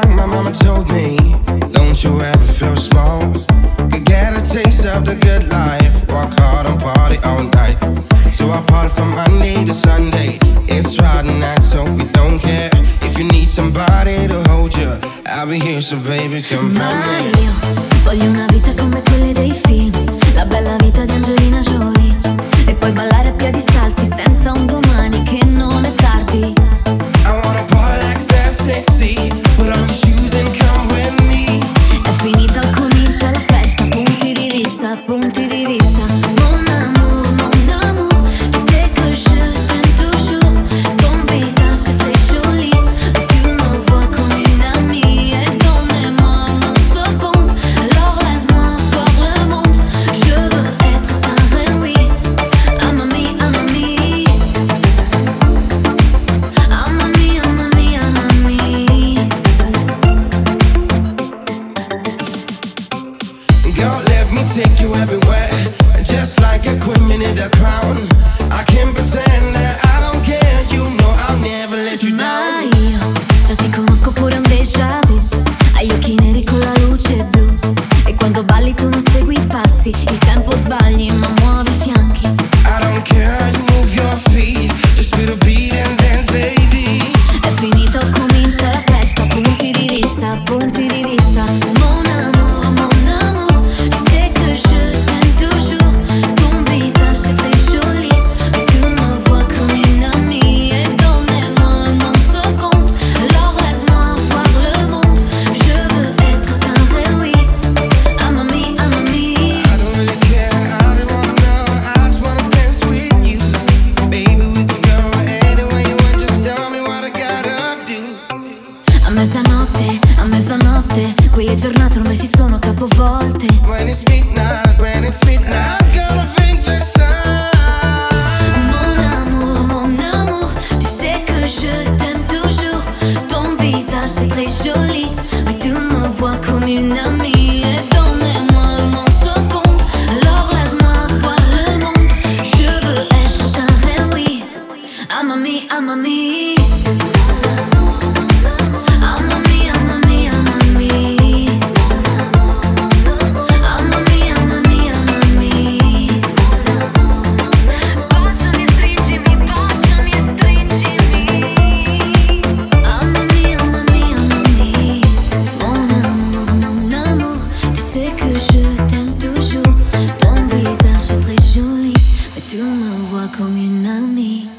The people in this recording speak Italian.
young, my mama told me, don't you ever feel small. Could get a taste of the good life, work hard and party all night. So I party from Monday to Sunday. It's Friday night, so we don't care. If you need somebody to hold you, I'll be here, so baby, come find Ma me. io voglio una vita come quelle dei film, la bella vita di Angelina Jolie, e poi ballare a piedi scalzi senza un domani, che non è tardi. I wanna party like that sexy. Put on your shoes and come with me. È finita, comincia la festa, punti di vista, punti di vista. Mon amour, tu sais que je t'aime toujours. Ton visage est très joli, tu me vois comme une amie. Et donnez-moi mon second, alors laisse-moi voir le monde. Je veux être ta reine, oui. Amami, amami. Amami, amami, amami. Girl, let me take you everywhere. Just like a queen, you need a crown. I can't pretend that I don't care. You know I'll never let you Ma down. io già ti conosco, pure un déjà vu. Hai gli occhi neri con la luce blu, e quando balli tu non segui i passi. Il tempo sbagli ma muovi i fianchi. I don't care, you move your feet. Just feel the beat and dance, baby. È finito, comincia la festa, punti di vista, punti di vista. Mon amour, tu sais que je t'aime toujours. Ton visage c'est très joli, et tu me vois comme une amie. Et donnez-moi mon second, alors laisse-moi voir le monde. Je veux être ta reine, oui. Amami, amami. I don't really care, I don't wanna know. I just wanna dance with you. Baby, we can go anywhere you want. Just tell me what I gotta do. A mezzanotte, qui le giornate ormai si sono capovolte. When it's midnight, gonna think the sun. Mon amour, tu sais que je t'aime toujours. Ton visage c'est très joli, mais tu me vois comme une amie. Et donnez-moi mon second, alors laisse-moi voir le monde. Je veux être ta reine, oui. Amami, amami. Amami, amami, amami. Amami, amami, amami. Baciami, stringimi, baciami e stringimi. Amami, amami, amami. Mon amour, tu sais que je t'aime toujours. Ton visage est très joli, mais tu me vois comme une amie.